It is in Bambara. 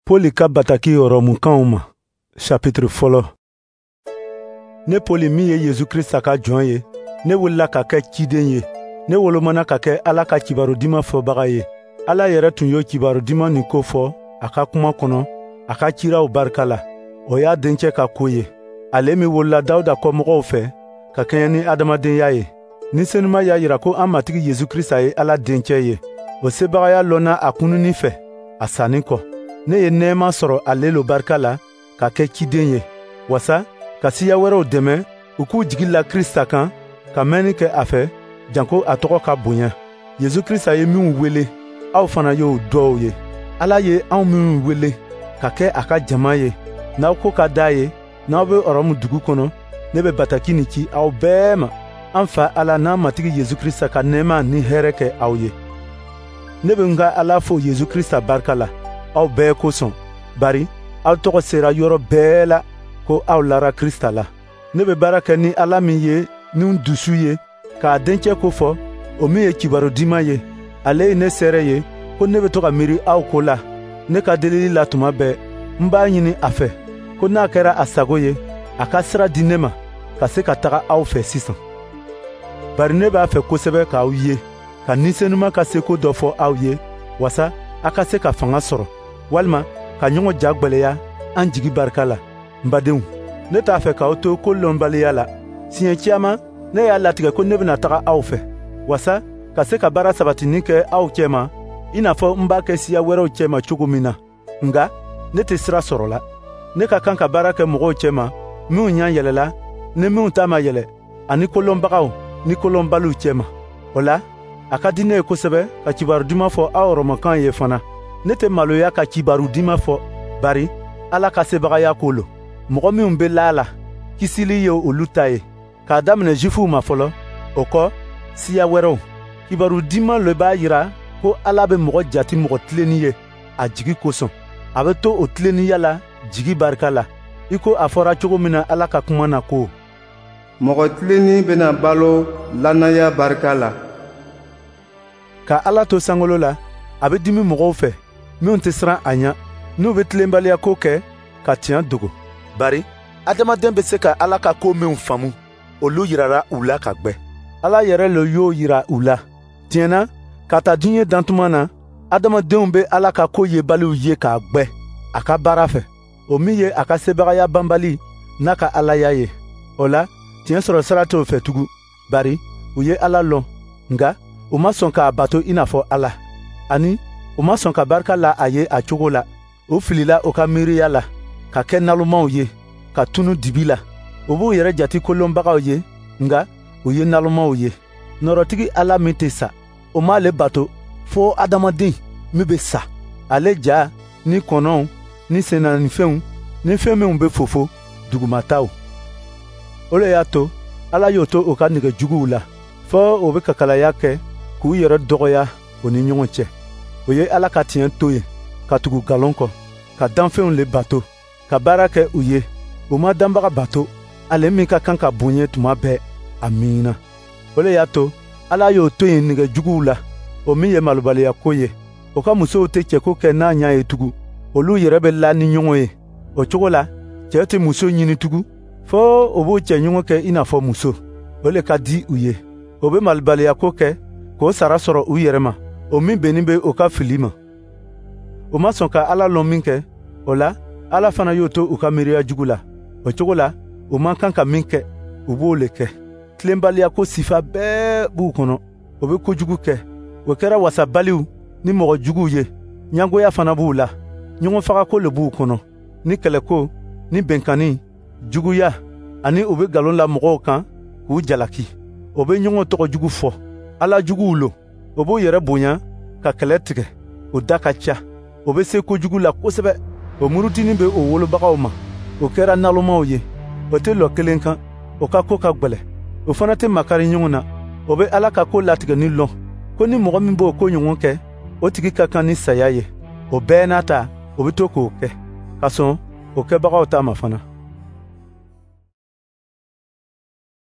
Poli ka bataki Oromukanw ma chapitre fɔlɔ. Ne Poli min ye Yesu Krista ka jɔn ye, ne wulila ka kɛ ciden ye. Ne wolomana ka kɛ Ala ka kibaru diman fɔbaga ye. Ala yɛrɛ tun y'o kibaru diman nin ko fɔ a ka kuma kɔnɔ, a ka ciraw barika la. O y'a dencɛ ka ko ye. Ale min wolola Dawuda kɔmɔgɔw fɛ ka kɛɲɛ ni adamadenya ye. Ni senuma y'a yira ko an matigi Yesu Krista ye Ala dencɛ ye. O sebagaya lɔnna a kununi fɛ, a sanni kɔ. Ne ye nɛɛma sɔrɔ ale lo barika la ka kɛ ciden ye, wasa ka siya wɛrɛw dɛmɛ u k'u jigi la Krista kan ka mɛnni kɛ a fɛ, janko a tɔgɔ ka bonya. Yesu Krista ye minw wele, aw fana y'o dɔw ye. Ala ye anw minw wele ka kɛ a ka jama ye. N'aw ko ka d'a ye, n'aw bɛ Ɔrɔmu dugu kɔnɔ, ne bɛ bataki nin ci aw bɛɛ ma. An fa Ala n'an matigi Yesu Krista ka nɛɛma ni hɛrɛ kɛ aw ye. Ne bɛ n ka Ala fo Yesu Krista barika la, aw bɛɛ kosɔn. Bari aw tɔgɔ sera yɔrɔ bɛɛ la ko aw lara Krista la. Ne bɛ baara kɛ ni Ala min ye ni n dusu ye k'a dencɛ ko fɔ, o min ye kibaru diman ye. Ale ye ne sɛrɛ ye ko ne bɛ to ka miiri aw ko la. Ne ka delili la tuma bɛɛ, n b'a ɲini a fɛ ko n'a kɛra a sago ye, a ka sira di ne ma ka se ka taga aw fɛ sisan. Bari ne b'a fɛ kosɛbɛ k'aw ye, ka ninsenuma ka seko dɔ fɔ aw ye, wasa a ka se ka fanga sɔrɔ, walima ka ɲɔgɔn jagwɛlɛya an jigi barika la. N badenw, ne t'a fɛ k'aw to ko lɔnbaliya la. Siɲɛ caman ne y'a latigɛ ko ne bɛna taga aw fɛ, wasa ka se ka baara sabatinin kɛ aw cɛma, i n'a fɔ n b'a kɛ siya wɛrɛw cɛma cogo min na. Nga ne tɛ sira sɔrɔla. Ne ka kan ka baara kɛ mɔgɔw cɛma minw ɲɛ yɛlɛla ni minw ta ma yɛlɛ, ani kolonbagaw ni kolonbaliw cɛma. O la, a ka di ne ye kosɛbɛ ka kibaru diman fɔ aw Oromakan ye fana. Ne tɛ maloya ka kibaru diman fɔ, bari Ala ka sebagaya ko lo. Mɔgɔ minw bɛ la la, kisili ye olu ta ye, k'a daminɛ Jufuw ma fɔlɔ, o kɔ siya wɛrɛw. Kibaru diman le b'a yira ko Ala bɛ mɔgɔ jati mɔgɔ tilenni ye a jigi kosɔn. A bɛ to o tilenniya la jigi barika la, i ko a fɔra cogo min na Ala ka kuma na ko: mɔgɔ tilenni bɛna balo lannaya barika la. Ka Ala to sankolo la, a bɛ dimi mɔgɔw fɛ minw tɛ siran a ɲɛ, n'u bɛ tilenbaliya ko kɛ ka tiɲɛ dogo. Bari adamaden bɛ se ka Ala ka ko minw faamu, olu yirara u la ka gwɛ. Ala yɛrɛ le y'o yira u la. Tiɲɛ na, ka ta diɲɛ dantuma na, adamadenw bɛ Ala ka ko yebaliw ye k'a gwɛ a ka baara fɛ, o min ye a ka sebagaya banbali n'a ka Alaya ye. O la, tiɲɛ sɔrɔ sira t'o fɛ tugun, bari u ye Ala lɔn, nga u ma sɔn k'a bato i n'a fɔ Ala. Ani u ma sɔn ka barika la a ye a cogo la. U filila u ka miiriya la, ka kɛ nalumaw ye, ka tunu dibi la. U b'u yɛrɛ jati kolonbagaw ye, nga u ye nalumaw ye. Nɔrɔtigi Ala min tɛ sa, o m'ale bato fo adamaden min bɛ sa. Ale ja ni kɔnɔw ni sennanifɛnw ni fɛn minw bɛ fofo dugumataw. O le y'a to Ala y'o to u ka nɛgɛjuguw la, fɔ o bɛ kakalaya kɛ k'u yɛrɛ dɔgɔya o ni ɲɔgɔn cɛ. O ye Ala ka tiɲɛ to yen, ka tugu nkalon kɔ, ka danfɛnw le bato, ka baara kɛ u ye. U ma danbaga bato, ale min ka kan ka bonya tuma bɛɛ. Amiina. O le y'a to Ala y'o to yen nɛgɛjuguw la, o min ye malobaliya ko ye. O ka musow tɛ cɛko kɛ n'a ɲɛ ye tugun, olu yɛrɛ bɛ la ni ɲɔgɔn ye. O cogo la, cɛ tɛ muso ɲini tugun, fɔ o b'o cɛ ɲɔgɔn kɛ i n'a fɔ muso. O le ka di u ye. O bɛ malobaliya ko kɛ k'o sara sɔrɔ u yɛrɛ ma, o min bɛnnen bɛ o ka fili ma. O ma sɔn ka Ala lɔn min kɛ, o la Ala fana y'o to u ka miiriya jugu la. O cogo la, u man kan ka min kɛ, u b'o le kɛ. Tilenbaliya ko sifa bɛɛ b'u kɔnɔ, o bɛ kojugu kɛ. O kɛra wasabaliw ni mɔgɔ juguw ye. Ɲangoya fana b'u la. Ɲɔgɔn fagako le b'u kɔnɔ, ni kɛlɛko, ni bɛnkanni, juguya, ani u bɛ nkalon la mɔgɔw kan k'u jalaki. O bɛ ɲɔgɔn tɔgɔ jugu fɔ. Ala juguw lo. O b'u yɛrɛ bonya ka kɛlɛ tigɛ. O da ka ca. O bɛ se kojugu la kosɛbɛ. O murutinin bɛ o wolobagaw ma. O kɛra nalumaw ye. O tɛ lɔ kelen kan. O ka ko ka gwɛlɛ. O fana tɛ makari ɲɔgɔn na. O bɛ Ala ka ko latigɛ ni lɔn, ko ni mɔgɔ min b'o ko ɲɔgɔn kɛ, o tigi ka kan ni saya ye. O bɛɛ n'a ta, o bɛ to k'o kɛ, ka sɔn o kɛbagaw ta ma fana.